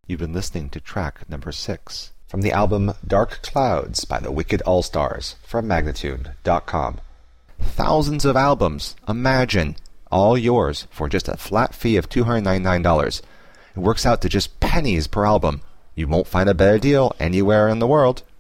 You've been listening to track number 6 from the album Dark Clouds by the Wicked All-Stars from Magnitude.com. Thousands of albums, imagine, all yours for just a flat fee of $299. It works out to just pennies per album. You won't find a better deal anywhere in the world.